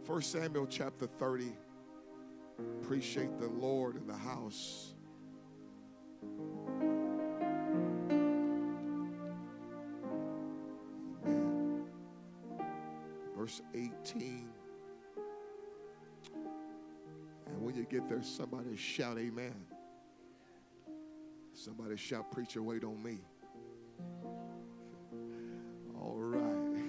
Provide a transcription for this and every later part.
1 Samuel chapter 30. Appreciate the Lord in the house. Amen. Verse 18. And when you get there, somebody shout amen. Somebody shout, preacher, wait on me. All right.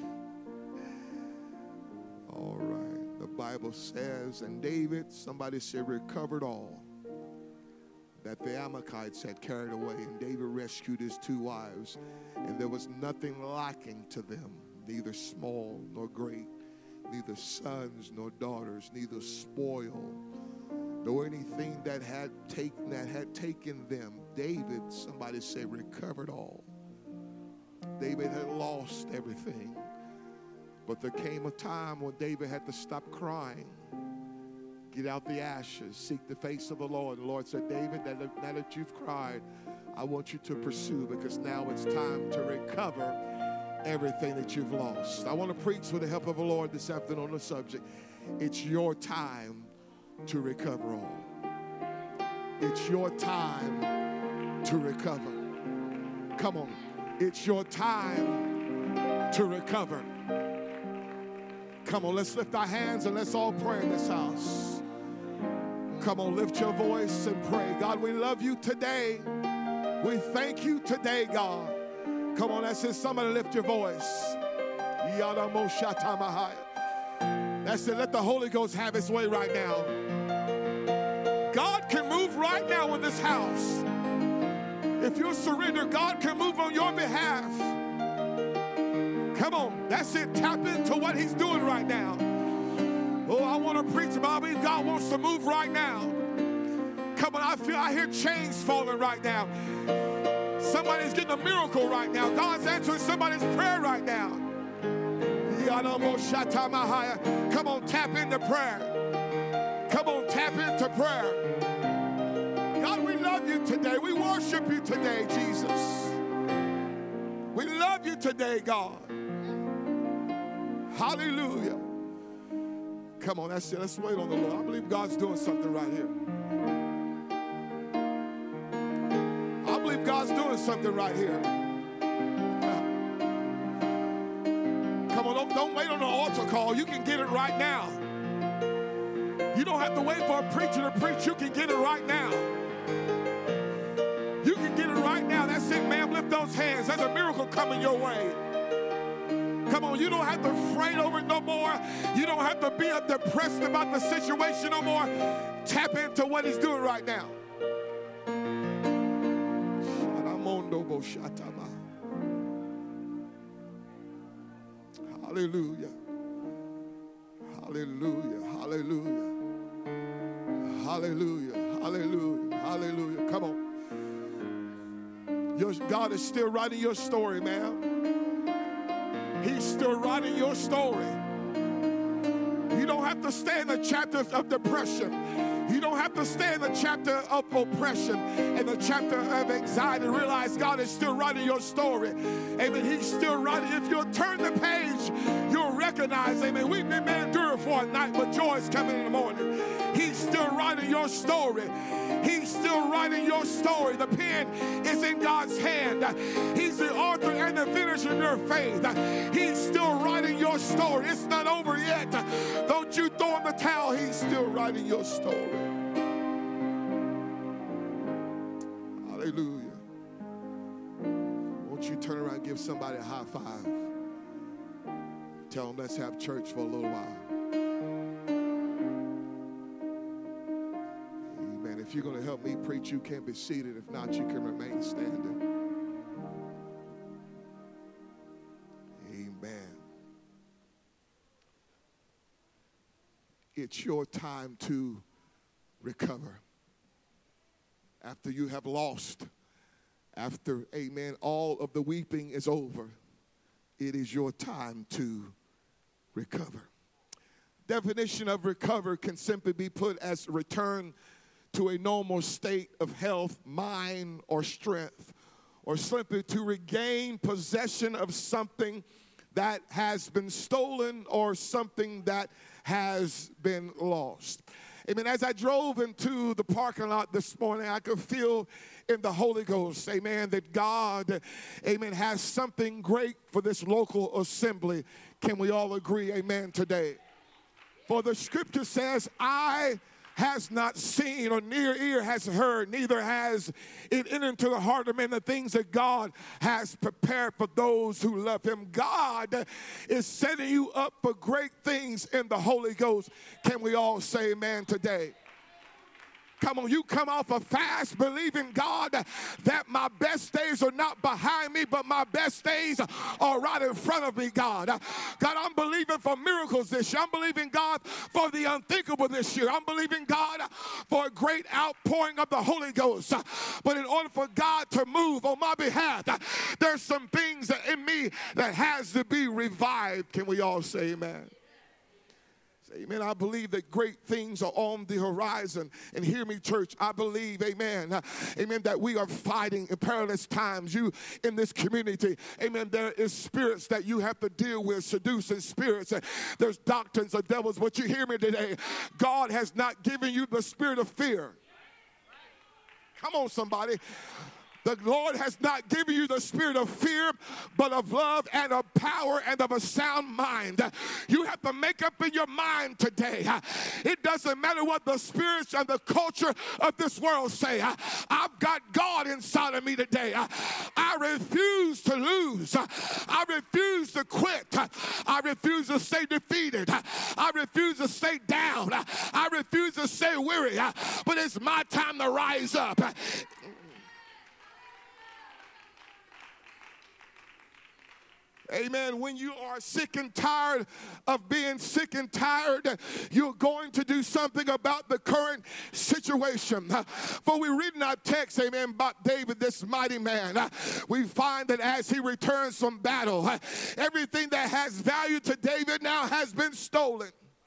All right. The Bible says, and David, somebody said, recovered all that the Amalekites had carried away. And David rescued his 2 wives, and there was nothing lacking to them, neither small nor great, neither sons nor daughters, neither spoil, nor anything that had taken them. David, somebody say, recovered all. David had lost everything. But there came a time when David had to stop crying, get out the ashes, seek the face of the Lord. The Lord said, David, now that you've cried, I want you to pursue, because now it's time to recover everything that you've lost. I want to preach with the help of the Lord this afternoon on the subject. It's your time to recover all. It's your time to recover. Come on. It's your time to recover. Come on, let's lift our hands and let's all pray in this house. Come on, lift your voice and pray. God, we love you today. We thank you today, God. Come on, that's it. Somebody lift your voice. That's it. Let the Holy Ghost have his way right now. God can move right now in this house. If you surrender, God can move on your behalf. Come on, that's it. Tap into what he's doing right now. Oh, I want to preach about it. God wants to move right now. Come on, I hear chains falling right now. Somebody's getting a miracle right now. God's answering somebody's prayer right now. Come on, tap into prayer. Come on, tap into prayer. God, we love you today. We worship you today, Jesus. We love you today, God. Hallelujah. Come on, that's it. Let's wait on the Lord. I believe God's doing something right here. I believe God's doing something right here. Come on, don't wait on the altar call. You can get it right now. You don't have to wait for a preacher to preach. You can get it right now. You can get it right now. That's it, ma'am. Lift those hands. There's a miracle coming your way. Come on, you don't have to fret over it no more. You don't have to be depressed about the situation no more. Tap into what he's doing right now. Hallelujah. Hallelujah. Hallelujah. Hallelujah. Hallelujah. Hallelujah. Come on. God is still writing your story, ma'am. He's still writing your story. You don't have to stay in the chapter of depression. You don't have to stay in the chapter of oppression and the chapter of anxiety. Realize God is still writing your story. Amen. He's still writing. If you'll turn the page, you'll recognize, amen, weeping may endure for a night, but joy is coming in the morning. He's still writing your story. He's still writing your story. The pen is in God's hand. He's the author and the finisher of your faith. He's still writing your story. It's not over yet. Don't you throw in the towel. He's still writing your story. Hallelujah. Won't you turn around and give somebody a high five? Tell them, let's have church for a little while. Amen. If you're going to help me preach, you can be seated. If not, you can remain standing. Amen. It's your time to recover. After you have lost, after, amen, all of the weeping is over, it is your time to recover. Definition of recover can simply be put as return to a normal state of health, mind, or strength, or simply to regain possession of something that has been stolen or something that has been lost. Amen. As I drove into the parking lot this morning, I could feel in the Holy Ghost, amen, that God, amen, has something great for this local assembly. Can we all agree, amen, today? For the scripture says, eye has not seen or near ear has heard, neither has it entered into the heart of man the things that God has prepared for those who love him. God is setting you up for great things in the Holy Ghost. Can we all say amen today? Come on, you come off a fast believing God that my best days are not behind me, but my best days are right in front of me, God. God, I'm believing for miracles this year. I'm believing God for the unthinkable this year. I'm believing God for a great outpouring of the Holy Ghost. But in order for God to move on my behalf, there's some things in me that has to be revived. Can we all say amen? Amen. I believe that great things are on the horizon. And hear me, church, I believe, amen, amen, that we are fighting in perilous times. You in this community, amen, there is spirits that you have to deal with, seducing spirits. There's doctrines of devils. But you hear me today, God has not given you the spirit of fear. Come on, somebody. The Lord has not given you the spirit of fear, but of love and of power and of a sound mind. You have to make up in your mind today. It doesn't matter what the spirits and the culture of this world say. I've got God inside of me today. I refuse to lose. I refuse to quit. I refuse to stay defeated. I refuse to stay down. I refuse to stay weary. But it's my time to rise up. Amen. When you are sick and tired of being sick and tired, you're going to do something about the current situation. For we read in our text, amen, about David, this mighty man. We find that as he returns from battle, everything that has value to David now has been stolen.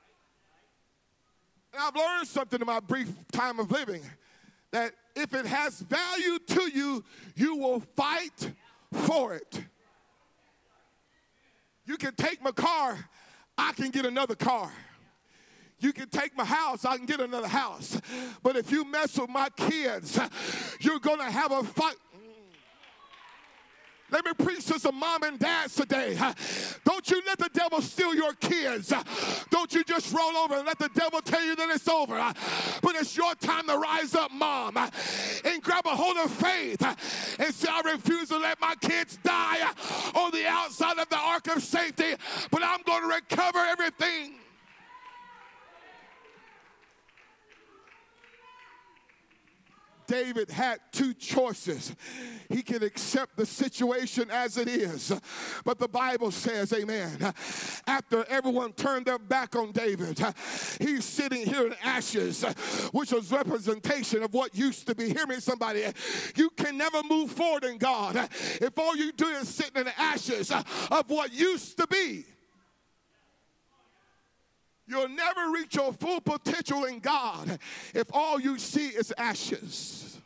And I've learned something in my brief time of living, that if it has value to you, you will fight for it. You can take my car, I can get another car. You can take my house, I can get another house. But if you mess with my kids, you're going to have a fight. Let me preach to some mom and dads today. Don't you let the devil steal your kids. Don't you just roll over and let the devil tell you that it's over. But it's your time to rise up, mom, and grab a hold of faith and say, I refuse to let my kids die on the outside of the ark of safety, but I'm going to recover everything. David had two choices. He can accept the situation as it is. But the Bible says, amen, after everyone turned their back on David, he's sitting here in ashes, which was representation of what used to be. Hear me, somebody. You can never move forward in God if all you do is sit in the ashes of what used to be. You'll never reach your full potential in God if all you see is ashes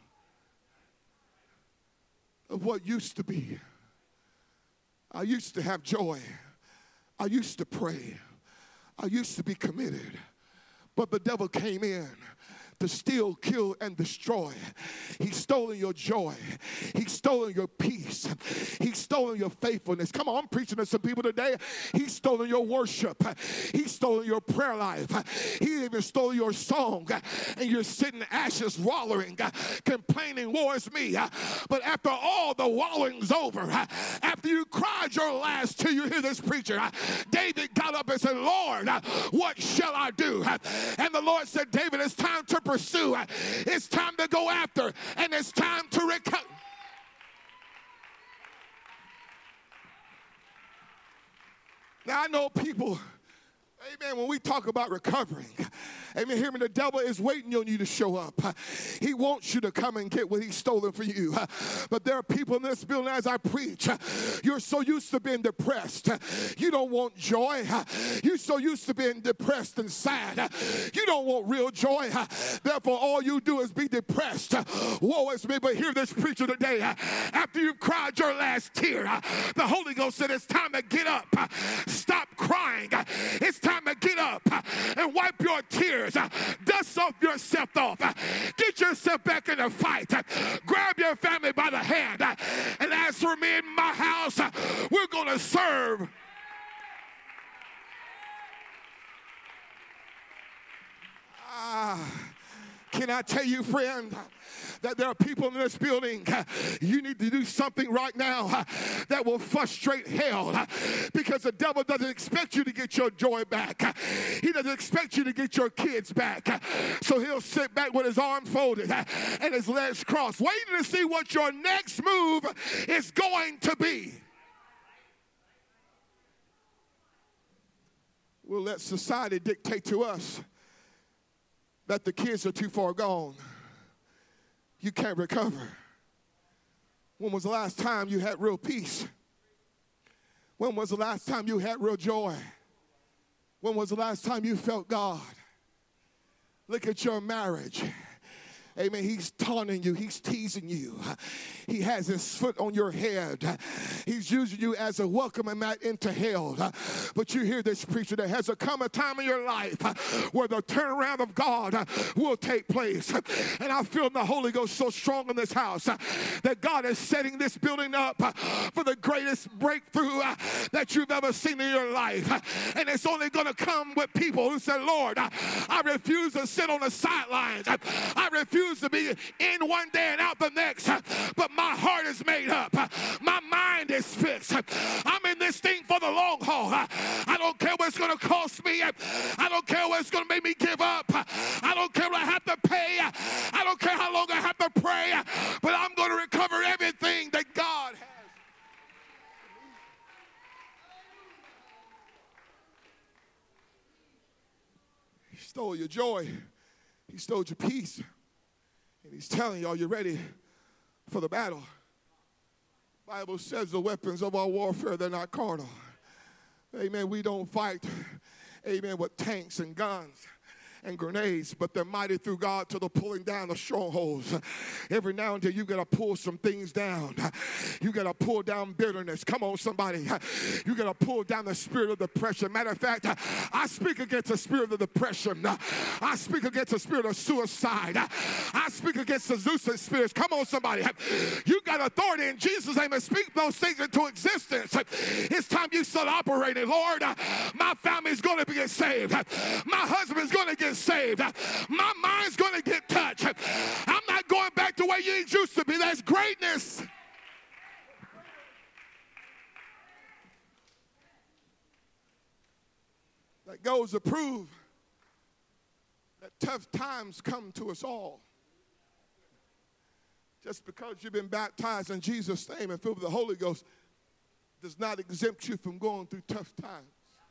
of what used to be. I used to have joy. I used to pray. I used to be committed. But the devil came in to steal, kill, and destroy. He's stolen your joy. He's stolen your peace. He's stolen your faithfulness. Come on, I'm preaching to some people today. He's stolen your worship. He's stolen your prayer life. He even stole your song. And you're sitting ashes, wallowing, complaining, woe is me. But after all the wallowing's over, after you cried your last tear, you hear this preacher. David got up and said, Lord, what shall I do? And the Lord said, David, it's time to pursue. It's time to go after, and it's time to recover. Now, I know people, amen, when we talk about recovering, Amen. Hear me. The devil is waiting on you to show up. He wants you to come and get what he's stolen from you. But there are people in this building as I preach. You're so used to being depressed. You don't want joy. You're so used to being depressed and sad. You don't want real joy. Therefore, all you do is be depressed. Woe is me. But hear this preacher today. After you've cried your last tear, the Holy Ghost said it's time to get up. Stop crying. It's time to get up and wipe your tears. Dust off yourself off. Get yourself back in the fight. Grab your family by the hand. And as for me and my house, we're going to serve. Can I tell you, friend, that there are people in this building, you need to do something right now that will frustrate hell, because the devil doesn't expect you to get your joy back. He doesn't expect you to get your kids back. So he'll sit back with his arms folded and his legs crossed, waiting to see what your next move is going to be. We'll let society dictate to us that the kids are too far gone. You can't recover. When was the last time you had real peace? When was the last time you had real joy? When was the last time you felt God? Look at your marriage. Amen. He's taunting you. He's teasing you. He has his foot on your head. He's using you as a welcoming mat into hell. But you hear this preacher, there has come a time in your life where the turnaround of God will take place. And I feel the Holy Ghost so strong in this house that God is setting this building up for the greatest breakthrough that you've ever seen in your life. And it's only going to come with people who say, Lord, I refuse to sit on the sidelines. I refuse to be in one day and out the next, but my heart is made up. My mind is fixed. I'm in this thing for the long haul. I don't care what it's going to cost me. I don't care what it's going to make me give up. I don't care what I have to pay. I don't care how long I have to pray, but I'm going to recover everything that God has. He stole your joy. He stole your peace. And he's telling y'all, you're ready for the battle. The Bible says the weapons of our warfare, they're not carnal. Amen. We don't fight, amen, with tanks and guns and grenades, but they're mighty through God to the pulling down of strongholds. Every now and then you got to pull some things down. You got to pull down bitterness. Come on, somebody. You got to pull down the spirit of depression. Matter of fact, I speak against the spirit of depression. I speak against the spirit of suicide. I speak against the Zeus spirits. Come on, somebody. You got authority in Jesus' name to speak those things into existence. It's time you start operating. Lord, my family's going to get saved. My husband's going to get saved. My mind's going to get touched. I'm not going back to where you used to be. That's greatness. That goes to prove that tough times come to us all. Just because you've been baptized in Jesus' name and filled with the Holy Ghost does not exempt you from going through tough times.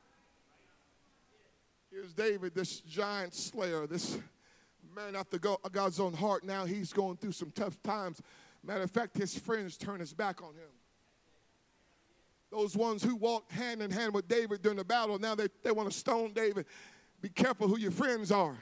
Here's David, this giant slayer, this man after God's own heart. Now he's going through some tough times. Matter of fact, his friends turn his back on him. Those ones who walked hand in hand with David during the battle, now they want to stone David. Be careful who your friends are.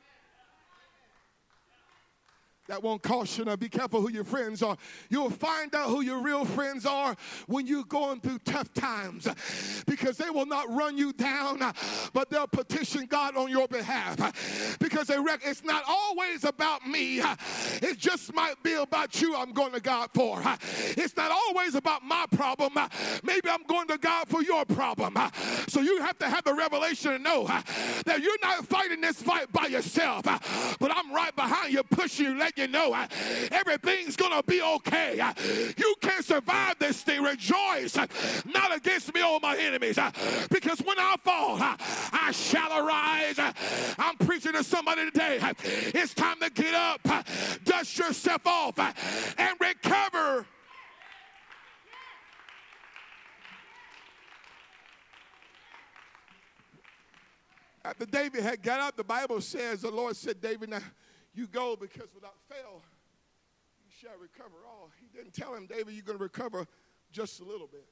That won't caution her. Be careful who your friends are. You'll find out who your real friends are when you're going through tough times, because they will not run you down, but they'll petition God on your behalf, because they reckon it's not always about me. It just might be about you I'm going to God for. It's not always about my problem. Maybe I'm going to God for your problem. So you have to have the revelation to know that you're not fighting this fight by yourself, but I'm right behind you, pushing you, letting you know everything's gonna be okay. You can survive this thing. Rejoice not against me, all my enemies, because when I fall, I shall arise. I'm preaching to somebody today. It's time to get up, dust yourself off, and recover. After David had got up, the Bible says, the Lord said, David, now you go, because without fail, you shall recover all. He didn't tell him, David, you're going to recover just a little bit.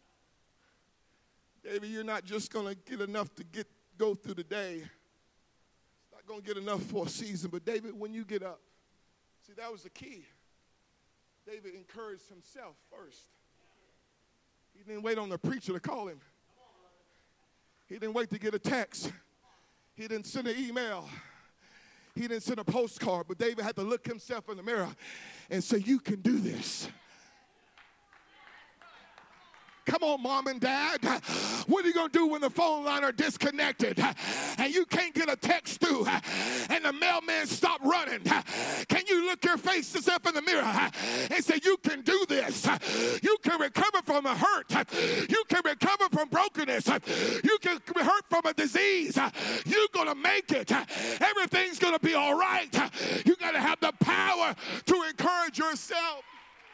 David, you're not just going to get enough to go through the day. It's not going to get enough for a season. But David, when you get up, see, that was the key. David encouraged himself first. He didn't wait on the preacher to call him. He didn't wait to get a text. He didn't send an email. He didn't send a postcard. But David had to look himself in the mirror and say, you can do this. Come on, mom and dad. What are you going to do when the phone line are disconnected and you can't get a text through and the mailman stopped running? Can you look your face yourself in the mirror and say, you can do this? You can recover from a hurt. You can recover from brokenness. You can be hurt from a disease. You're going to make it. Everything's going to be all right. You got to have the power to encourage yourself.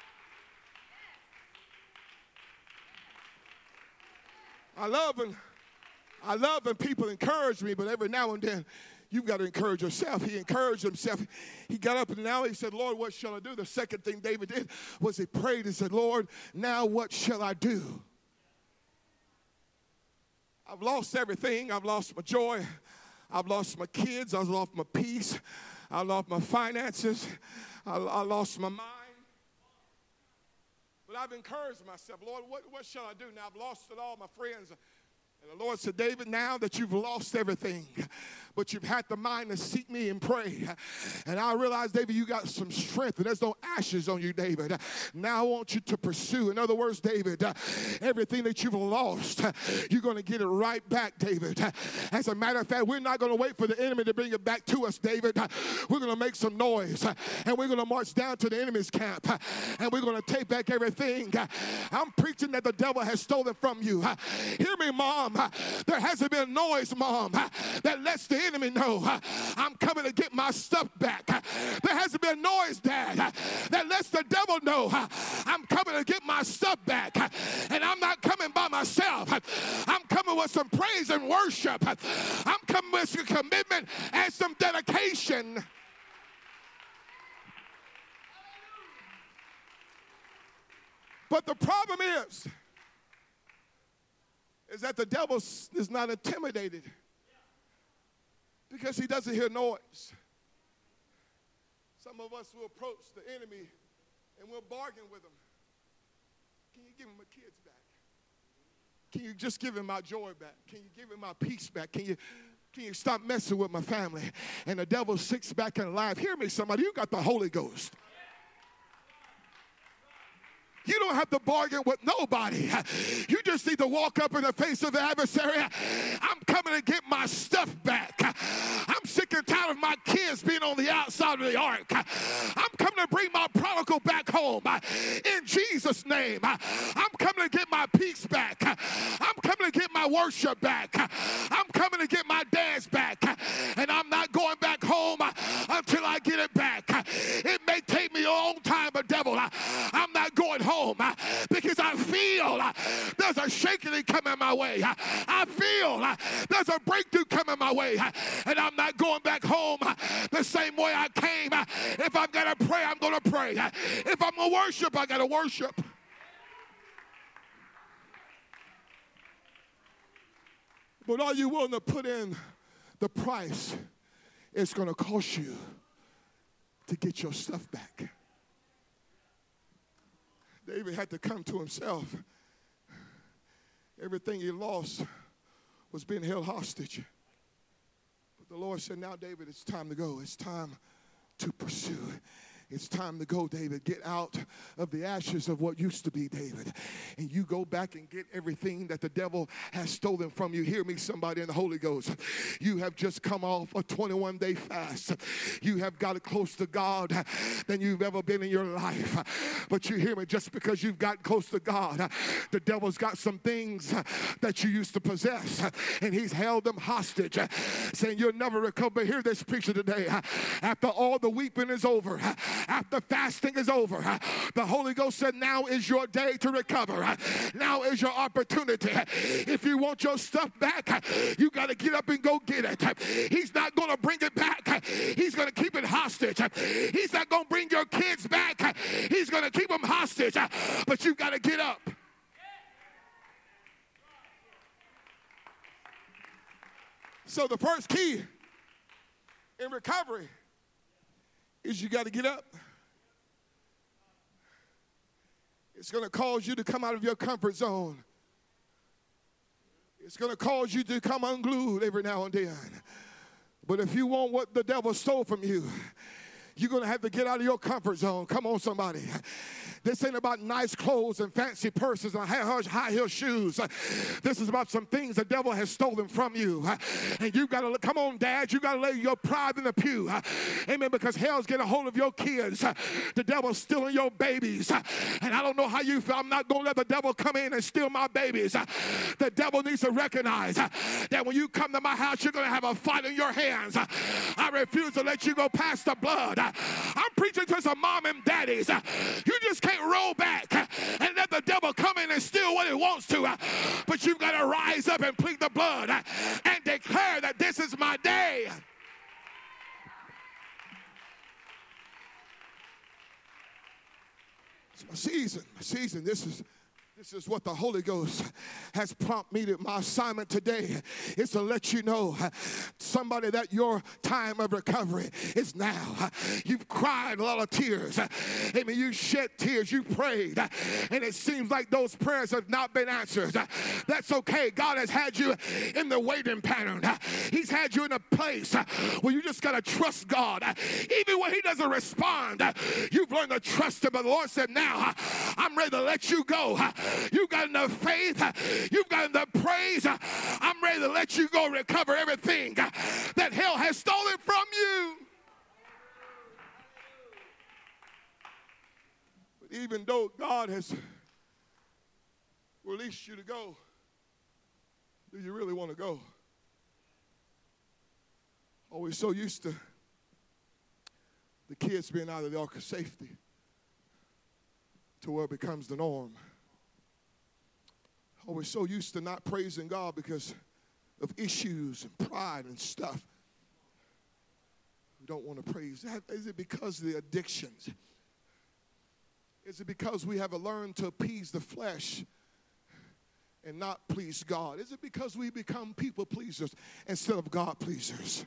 I love when people encourage me, but every now and then you've got to encourage yourself. He encouraged himself. He got up and now he said, Lord, what shall I do? The second thing David did was he prayed and said, Lord, now what shall I do? I've lost everything. I've lost my joy. I've lost my kids. I've lost my peace. I lost my finances. I lost my mind. But I've encouraged myself, Lord, what shall I do? Now I've lost it all, my friends. And the Lord said, David, now that you've lost everything, but you've had the mind to seek me and pray. And I realize, David, you got some strength, and there's no ashes on you, David. Now I want you to pursue. In other words, David, everything that you've lost, you're going to get it right back, David. As a matter of fact, we're not going to wait for the enemy to bring it back to us, David. We're going to make some noise, and we're going to march down to the enemy's camp, and we're going to take back everything. I'm preaching that the devil has stolen from you. Hear me, Mom. There hasn't been noise, Mom, that lets the enemy know I'm coming to get my stuff back. There hasn't been noise, Dad, that lets the devil know I'm coming to get my stuff back. And I'm not coming by myself. I'm coming with some praise and worship. I'm coming with some commitment and some dedication. But the problem is that the devil is not intimidated because he doesn't hear noise. Some of us will approach the enemy and we'll bargain with him. Can you give him my kids back? Can you just give him my joy back? Can you give him my peace back? Can you stop messing with my family? And the devil sits back and laughs. Hear me, somebody. You got the Holy Ghost. You don't have to bargain with nobody. You just need to walk up in the face of the adversary. I'm coming to get my stuff back. I'm sick and tired of my kids being on the outside of the ark. I'm coming to bring my prodigal back home. In Jesus' name, I'm coming to get my peace back. I'm coming to get my worship back. I'm coming to get my dance back. And I'm not going back home until I get it back. It may take me a long time, but devil, I'm not going home. Because I feel there's a shaking coming my way. I feel there's a breakthrough coming my way. And I'm not going back home the same way I came. If I'm going to pray, I'm going to pray. If I'm going to worship, I got to worship. But are you willing to put in the price it's going to cost you to get your stuff back? David had to come to himself. Everything he lost was being held hostage. But the Lord said, now, David, it's time to go. It's time to pursue. It's time to go, David. Get out of the ashes of what used to be, David. And you go back and get everything that the devil has stolen from you. Hear me, somebody in the Holy Ghost. You have just come off a 21-day fast. You have got close to God than you've ever been in your life. But you hear me, just because you've got close to God, the devil's got some things that you used to possess, and he's held them hostage, saying you'll never recover. But hear this preacher today. After all the weeping is over, after fasting is over, the Holy Ghost said, now is your day to recover. Now is your opportunity. If you want your stuff back, you got to get up and go get it. He's not going to bring it back. He's going to keep it hostage. He's not going to bring your kids back. He's going to keep them hostage. But you got to get up. So the first key in recovery is you got to get up. It's going to cause you to come out of your comfort zone. It's going to cause you to come unglued every now and then. But if you want what the devil stole from you, you're going to have to get out of your comfort zone. Come on, somebody. This ain't about nice clothes and fancy purses and high heel shoes. This is about some things the devil has stolen from you. And you got to, come on, Dad, you got to lay your pride in the pew. Amen, because hell's getting a hold of your kids. The devil's stealing your babies. And I don't know how you feel. I'm not going to let the devil come in and steal my babies. The devil needs to recognize that when you come to my house, you're going to have a fight in your hands. I refuse to let you go past the blood. I'm preaching to some mom and daddies. You just can't roll back and let the devil come in and steal what he wants to. But you've got to rise up and plead the blood and declare that this is my day. It's my season. My season. This is what the Holy Ghost has prompted me to. My assignment today is to let you know, somebody, that your time of recovery is now. You've cried a lot of tears. Amen. You shed tears. You prayed. And it seems like those prayers have not been answered. That's okay. God has had you in the waiting pattern. He's had you in a place where you just got to trust God. Even when he doesn't respond, you've learned to trust him. But the Lord said, now I'm ready to let you go. You've got enough faith. You've got enough praise. I'm ready to let you go recover everything that hell has stolen from you. But even though God has released you to go, do you really want to go? Always so used to the kids being out of the ark of safety to where it becomes the norm. We're so used to not praising God because of issues and pride and stuff. We don't want to praise that. Is it because of the addictions? Is it because we have learned to appease the flesh and not please God? Is it because we become people pleasers instead of God pleasers?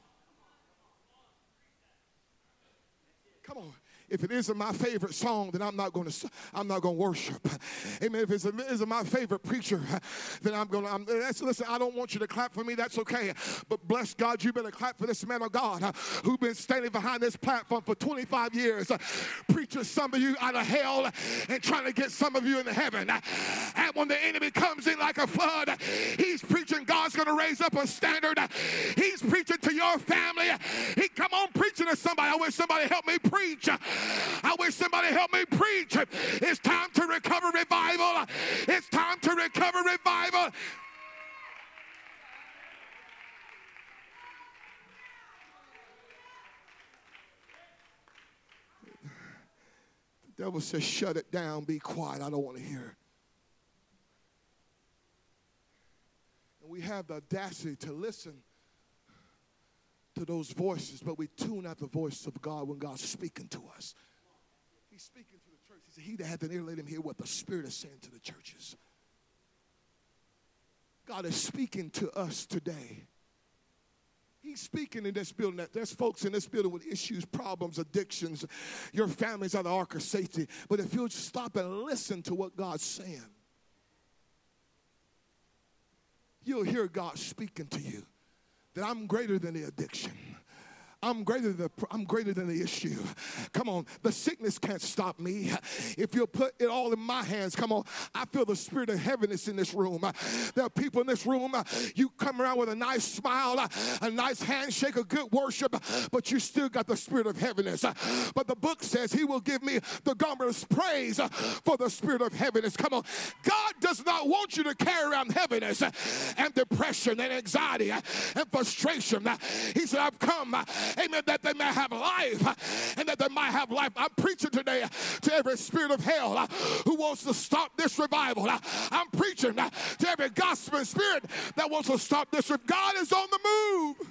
Come on. If it isn't my favorite song, then I'm not going to worship. Amen. If it isn't my favorite preacher, then listen, I don't want you to clap for me. That's okay. But bless God, you better clap for this man of God who's been standing behind this platform for 25 years, preaching some of you out of hell and trying to get some of you into heaven. And when the enemy comes in like a flood, he's preaching God's going to raise up a standard. He's preaching to your family. He come on preaching to somebody. I wish somebody help me preach. I wish somebody help me preach. It's time to recover revival. It's time to recover revival. The devil says, shut it down, be quiet. I don't want to hear it. And we have the audacity to listen to those voices, but we tune out the voice of God when God's speaking to us. He's speaking to the church. He said, he that hath an ear, let him hear what the Spirit is saying to the churches. God is speaking to us today. He's speaking in this building. There's folks in this building with issues, problems, addictions. Your family's out of the ark of safety. But if you'll stop and listen to what God's saying, you'll hear God speaking to you. That I'm greater than the addiction. I'm greater than the issue. Come on, the sickness can't stop me. If you'll put it all in my hands, come on. I feel the spirit of heaviness in this room. There are people in this room, you come around with a nice smile, a nice handshake, a good worship, but you still got the spirit of heaviness. But the book says he will give me the garment of praise for the spirit of heaviness. Come on. God does not want you to carry around heaviness and depression and anxiety and frustration. He said, I've come amen, that they may have life and that they might have life. I'm preaching today to every spirit of hell who wants to stop this revival. I'm preaching to every gospel spirit that wants to stop this. God is on the move.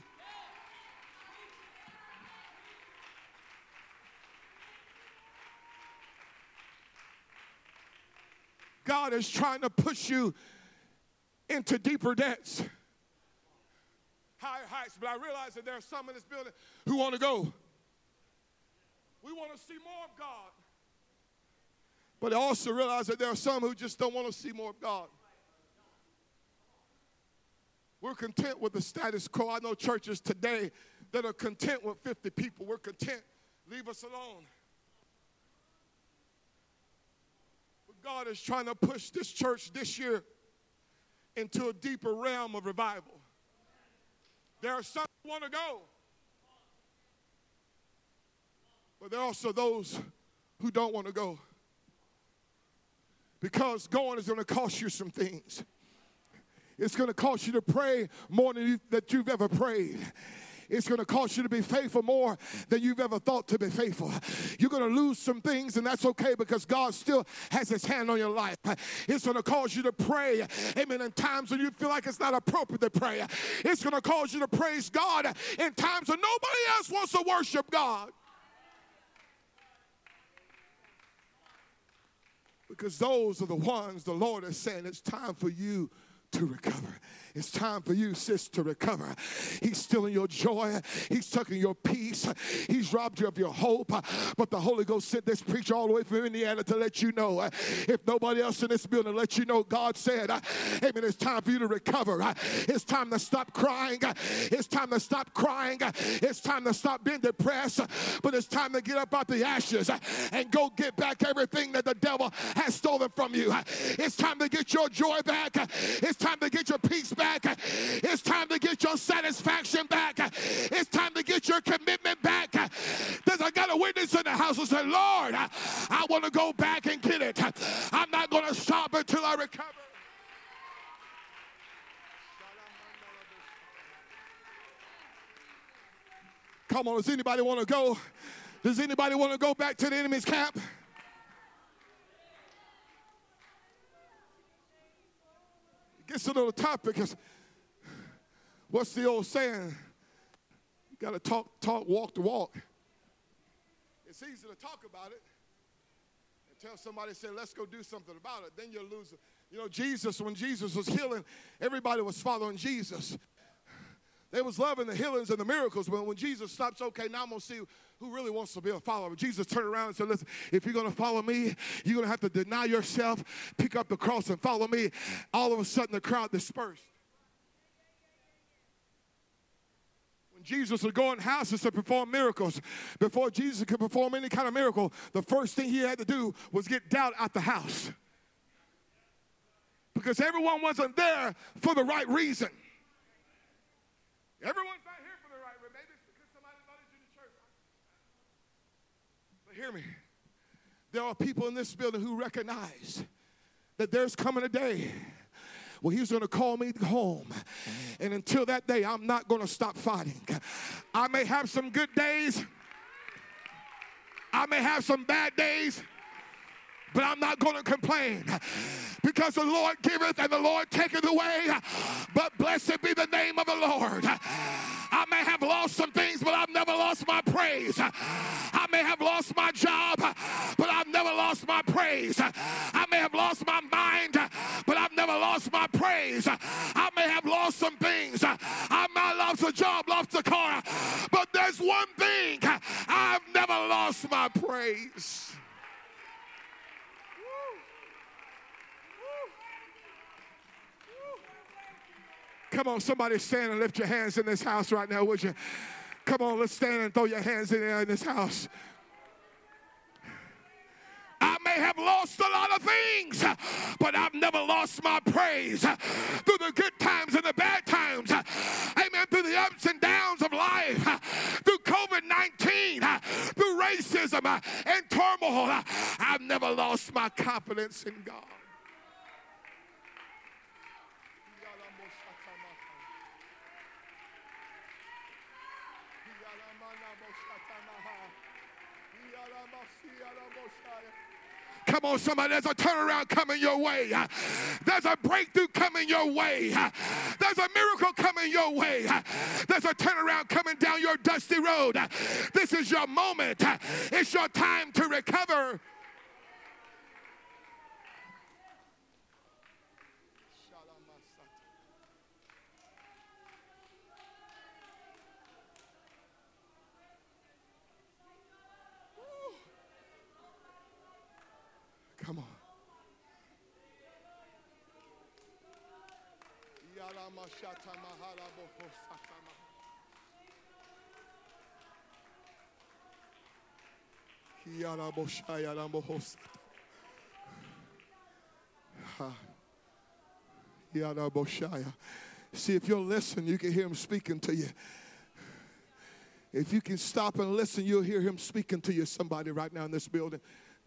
God is trying to push you into deeper depths, higher heights. But I realize that there are some in this building who want to go. We want to see more of God. But I also realize that there are some who just don't want to see more of God. We're content with the status quo. I know churches today that are content with 50 people. We're content. Leave us alone. But God is trying to push this church this year into a deeper realm of revival. There are some who want to go. But there are also those who don't want to go. Because going is going to cost you some things. It's going to cost you to pray more than that you've ever prayed. It's going to cost you to be faithful more than you've ever thought to be faithful. You're going to lose some things, and that's okay because God still has his hand on your life. It's going to cause you to pray, amen, in times when you feel like it's not appropriate to pray. It's going to cause you to praise God in times when nobody else wants to worship God. Because those are the ones the Lord is saying it's time for you to recover. It's time for you, sis, to recover. He's stealing your joy. He's taking your peace. He's robbed you of your hope. But the Holy Ghost sent this preacher all the way from Indiana to let you know, if nobody else in this building let you know, God said, amen, it's time for you to recover. It's time to stop crying. It's time to stop crying. It's time to stop being depressed. But it's time to get up out the ashes and go get back everything that the devil has stolen from you. It's time to get your joy back. It's time to get your peace back. It's time to get your satisfaction back. It's time to get your commitment back. I got a witness in the house who said, Lord, I want to go back and get it. I'm not going to stop until I recover. Come on, does anybody want to go? Does anybody want to go back to the enemy's camp? Gets a little tough because what's the old saying? You got to talk, walk the walk. It's easy to talk about it and tell somebody, say, let's go do something about it. Then you'll lose it. You know, Jesus, when Jesus was healing, everybody was following Jesus. They was loving the healings and the miracles, but when Jesus stops, okay, now I'm going to see who really wants to be a follower. Jesus turned around and said, listen, if you're going to follow me, you're going to have to deny yourself, pick up the cross and follow me. All of a sudden, the crowd dispersed. When Jesus would go in houses to perform miracles, before Jesus could perform any kind of miracle, the first thing he had to do was get doubt out the house. Because everyone wasn't there for the right reason. Everyone's not here for the right reason. Maybe it's because somebody invited you to church. But hear me. There are people in this building who recognize that there's coming a day where he's going to call me home. And until that day, I'm not going to stop fighting. I may have some good days. I may have some bad days. But I'm not going to complain because the Lord giveth and the Lord taketh away. But blessed be the name of the Lord. I may have lost some things, but I've never lost my praise. I may have lost my job, but I've never lost my praise. I may have lost my mind, but I've never lost my praise. I may have lost some things. I might have lost a job, lost a car, but there's one thing: I've never lost my praise. Come on, somebody stand and lift your hands in this house right now, would you? Come on, let's stand and throw your hands in there in this house. I may have lost a lot of things, but I've never lost my praise. Through the good times and the bad times, amen, through the ups and downs of life, through COVID-19, through racism and turmoil, I've never lost my confidence in God. Come on, somebody, there's a turnaround coming your way. There's a breakthrough coming your way. There's a miracle coming your way. There's a turnaround coming down your dusty road. This is your moment. It's your time to recover. Come on. See, if you'll listen, you can hear him speaking to you. If you can stop and listen, you'll hear him speaking to you. Somebody right now in this building.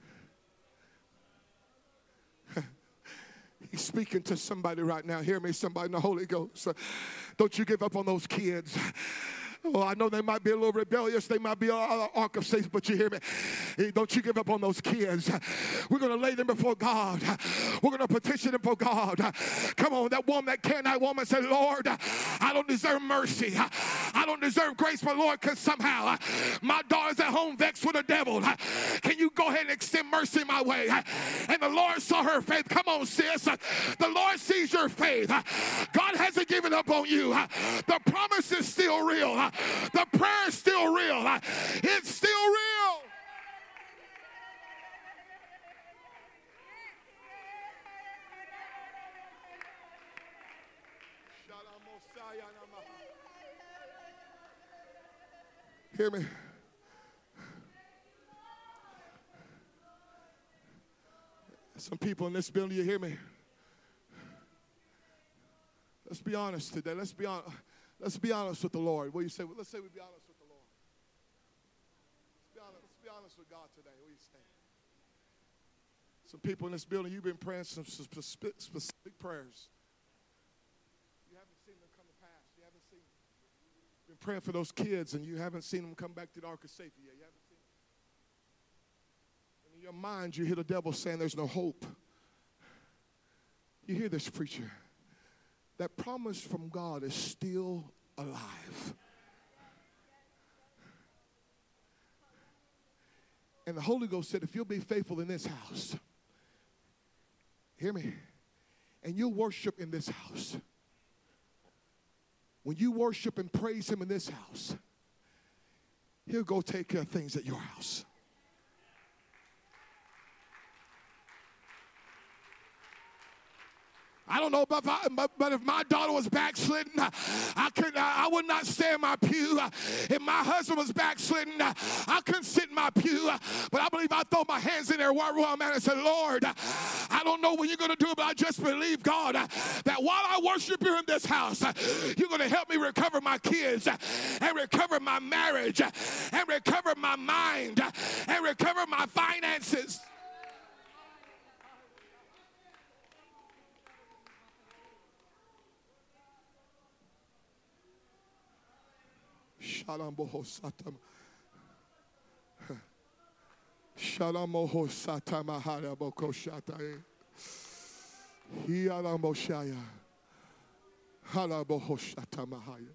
He's speaking to somebody right now. Hear me, somebody in the Holy Ghost. Don't you give up on those kids. Oh, I know they might be a little rebellious. They might be an ark of Satan, but you hear me? Don't you give up on those kids. We're going to lay them before God. We're going to petition them for God. Come on, that woman, that Canaanite woman said, Lord, I don't deserve mercy. I don't deserve grace, but Lord, because somehow my daughter's at home vexed with the devil. Can you go ahead and extend mercy my way? And the Lord saw her faith. Come on, sis. The Lord sees your faith. God hasn't given up on you. The promise is still real. The prayer is still real. It's still real. Hear me. Some people in this building, you hear me? Let's be honest today. Let's be honest. Let's be honest with the Lord. What do you say? Well, let's say we be honest with the Lord. Let's be honest with God today. What do you say? Some people in this building, you've been praying some specific prayers. You haven't seen them come to pass. You haven't seen them. You've been praying for those kids, and you haven't seen them come back to the ark of safety yet. You haven't seen them. And in your mind, you hear the devil saying there's no hope. You hear this, preacher. That promise from God is still alive. And the Holy Ghost said, if you'll be faithful in this house, hear me, and you'll worship in this house. When you worship and praise him in this house, he'll go take care of things at your house. I don't know about, but if my daughter was backslidden, I would not stay in my pew. If my husband was backslidden, I couldn't sit in my pew. But I believe I throw my hands in there where I'm at and say, Lord, I don't know when you're going to do it, but I just believe, God, that while I worship you in this house, you're going to help me recover my kids and recover my marriage and recover my mind and recover my finances. Shalamohosatam. Shalamohosatama bokoshatai. Hialamoshaya. Halabohoshatamahaya.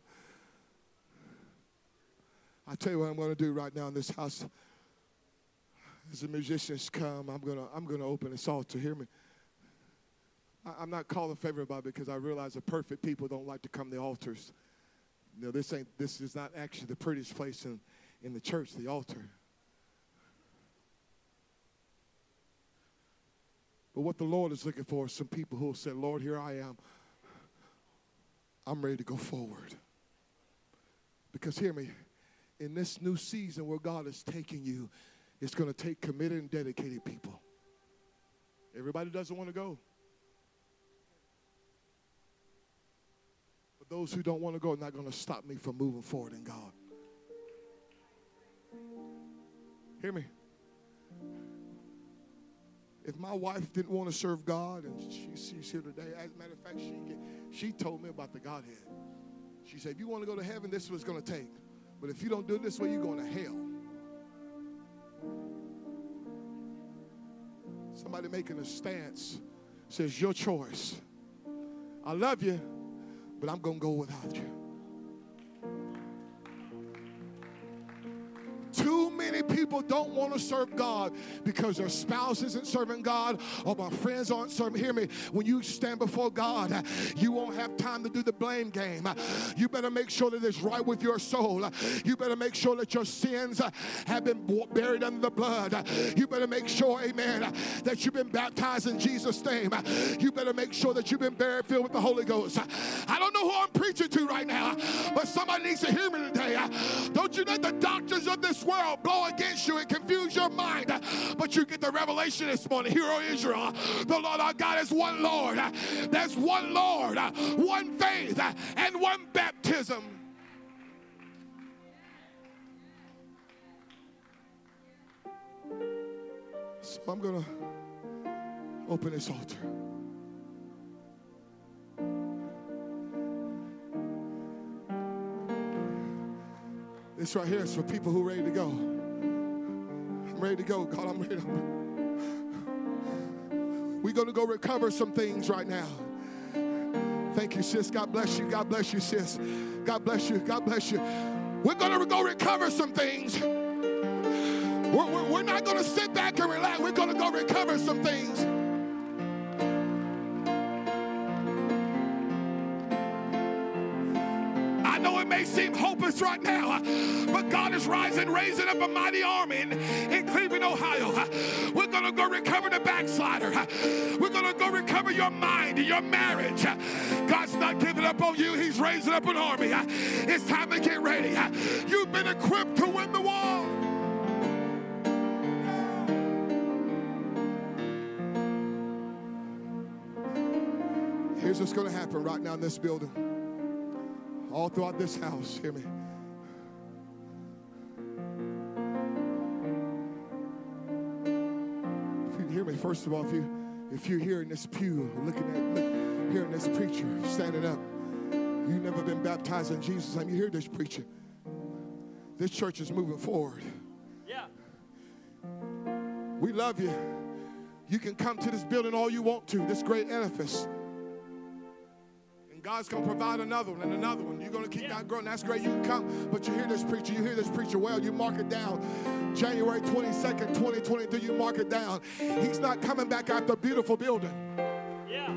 I tell you what I'm going to do right now in this house. As the musicians come, I'm going to open this altar. Hear me. I'm not calling favor about it because I realize that perfect people don't like to come to the altars. You know, this is not actually the prettiest place in the church, the altar. But what the Lord is looking for is some people who will say, Lord, here I am. I'm ready to go forward. Because hear me, in this new season where God is taking you, it's going to take committed and dedicated people. Everybody doesn't want to go. Those who don't want to go are not going to stop me from moving forward in God. Hear me. If my wife didn't want to serve God, and she's here today, as a matter of fact, she told me about the Godhead. She said, if you want to go to heaven, this is what it's going to take. But if you don't do it this way, you're going to hell. Somebody making a stance says, your choice. I love you, but I'm going to go without you. Too many people don't want to serve God because their spouse isn't serving God or my friends aren't serving. Hear me. When you stand before God, you won't have time to do the blame game. You better make sure that it's right with your soul. You better make sure that your sins have been buried under the blood. You better make sure, amen, that you've been baptized in Jesus' name. You better make sure that you've been buried, filled with the Holy Ghost. I don't know who I'm preaching to right now, but somebody needs to hear me today. Don't you let the doctrines of this world blow against you and confuse your mind, but you get the revelation this morning. Hear, O Israel, the Lord our God is one Lord. There's one Lord, one faith, and one baptism. So I'm going to open this altar. This right here is for people who are ready to go. I'm ready to go. God, I'm ready. We're going to go recover some things right now. Thank you, sis. God bless you. God bless you, sis. God bless you. God bless you. We're going to go recover some things. We're not going to sit back and relax. We're going to go recover some things. I know it may seem hopeless right now, but God is raising up a mighty army in Cleveland, Ohio. We're going to go recover the backslider. We're going to go recover your mind, your marriage. God's not giving up on you. He's raising up an army. It's time to get ready. You've been equipped to win the war. Here's what's going to happen right now in this building. All throughout this house, hear me. If you hear me, first of all, if you're here in this pew, hearing this preacher standing up, you've never been baptized in Jesus' name. You hear this preacher. This church is moving forward. Yeah. We love you. You can come to this building all you want to, this great edifice. God's going to provide another one and another one. You're going to keep that growing. That's great. You can come, but you hear this preacher well. You mark it down. January 22nd, 2023, you mark it down. He's not coming back after a beautiful building. Yeah.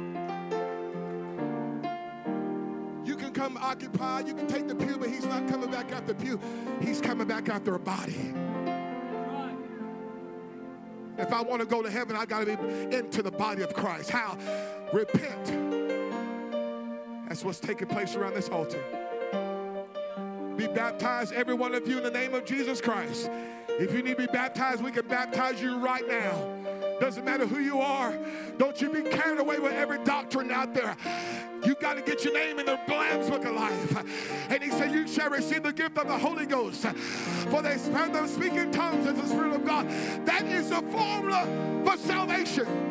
You can come occupy. You can take the pew, but he's not coming back after the pew. He's coming back after a body. Right. If I want to go to heaven, I got to be into the body of Christ. How? Repent. That's what's taking place around this altar. Be baptized, every one of you, in the name of Jesus Christ. If you need to be baptized, we can baptize you right now. Doesn't matter who you are. Don't you be carried away with every doctrine out there. You got to get your name in the Lamb's Book of Life. And he said, you shall receive the gift of the Holy Ghost. For they spend them speaking tongues as the Spirit of God. That is the formula for salvation.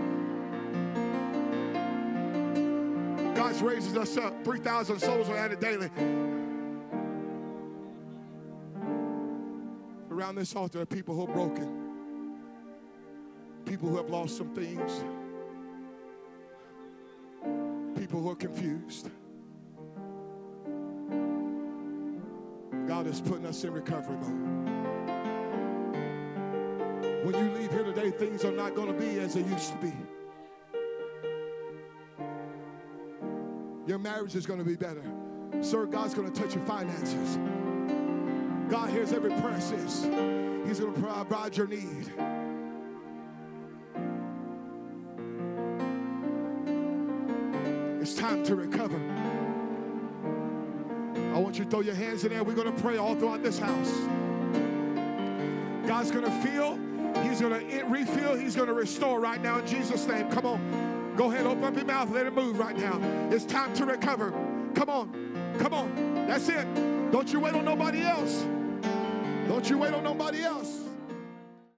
God raises us up. 3,000 souls are added daily. Around this altar, there are people who are broken. People who have lost some things. People who are confused. God is putting us in recovery mode. When you leave here today, things are not going to be as they used to be. Your marriage is going to be better. Sir, God's going to touch your finances. God hears every prayer, sis. He's going to provide your need. It's time to recover. I want you to throw your hands in there. We're going to pray all throughout this house. God's going to fill. He's going to refill. He's going to restore right now in Jesus' name. Come on. Go ahead, open up your mouth, let it move right now. It's time to recover. Come on, come on. That's it. Don't you wait on nobody else. Don't you wait on nobody else.